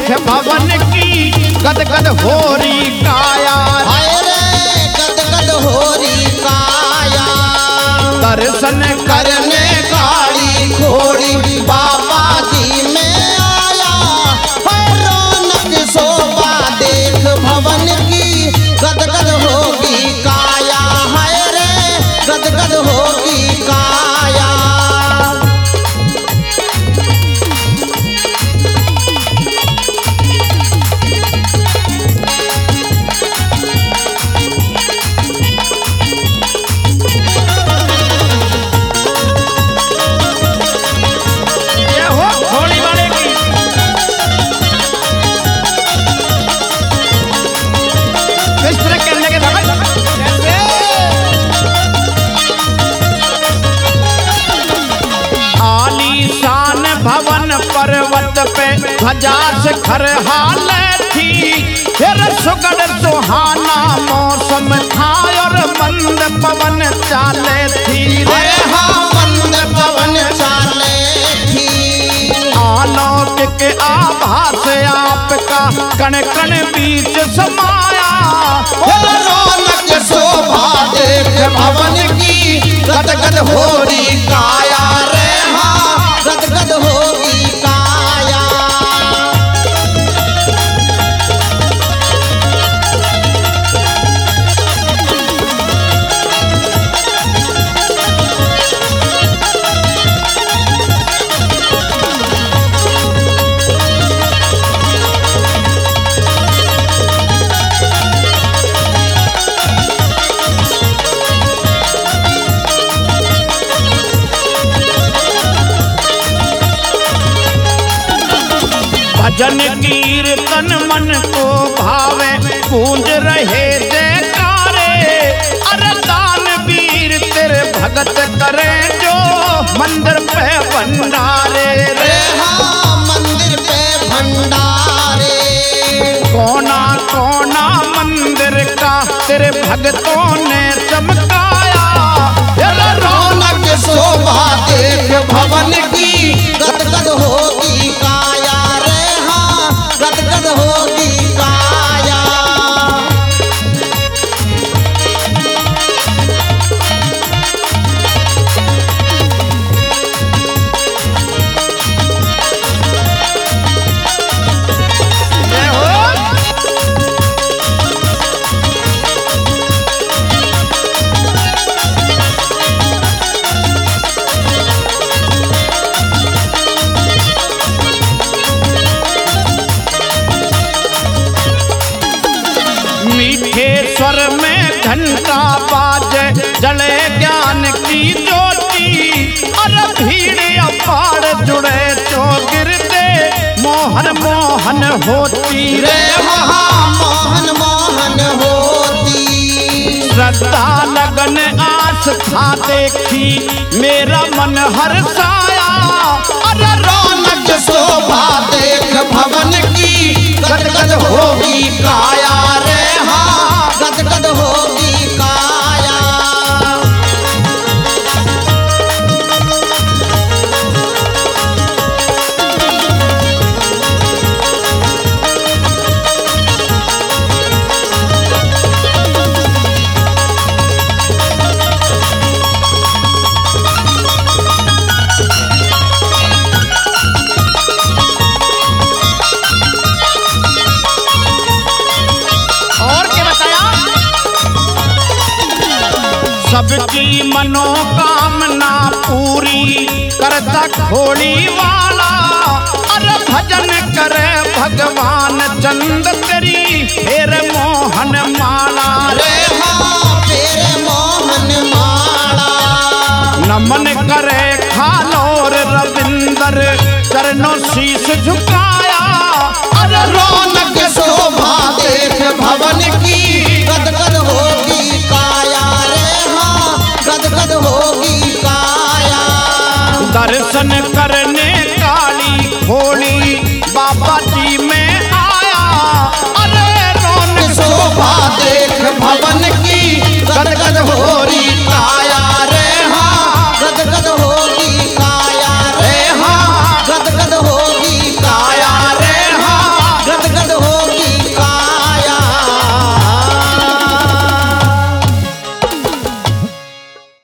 देख भवन की गदगद होरी काया। हाय रे गदगद होरी काया। दर्शन करने काली घोड़ी बाबा जी में आया। हाय रौनक शोभा देख भवन की गदगद होगी काया। हाय रे गदगद होगी काया। पर्वत पे ध्वजा शिखर हाल थी। फिर सुगढ़ सुहाना मौसम था और मंद पवन चाले थी। मंद पवन चाले थी। अलौकिक आभास आपका कण कण बीच समाया। रौनक शोभा देख भवन की गदगद होरी काया। रे हाँ गदगद होगी काया। भजन कीर्तन मन को भावे गूंज रहे जयकारे। अरे दान वीर तेरे भगत करे जो मंदिर पे भंडारे। रे हाँ मंदिर पे भंडारे। कोना कोना मंदिर का तेरे भगतों ने चमकाया। रौनक शोभा देख भवन की गदगद होगी काया। रे हाँ गदगद होगी काया। मीठे स्वर में घंटा बाजे जले ज्ञान की ज्योति। अरे भीड़ अपार जुड़े चौगिरदे मोहन मोहन होती। रे मोहन मोहन होती। श्रद्धा लगन आस्था देखी मेरा मन हर्षाया। अरे रौनक शोभा देख भवन की गदगद होगी काया। रे हाँ गदगद होगी काया। सबकी मनोकामना पूरी करता घोड़ी वाला। अरे भजन करे भगवान चंद तेरी फेर मोहन माला। रे हाँ फेर मोहन माला। नमन करे खानौर रविंदर चरणों शीश झुकाया। अरे रौनक शोभा देख भवन की गदगद होगी काया। रे हाँ गदगद होगी काया। दर्शन करने काली घोड़ी बाबा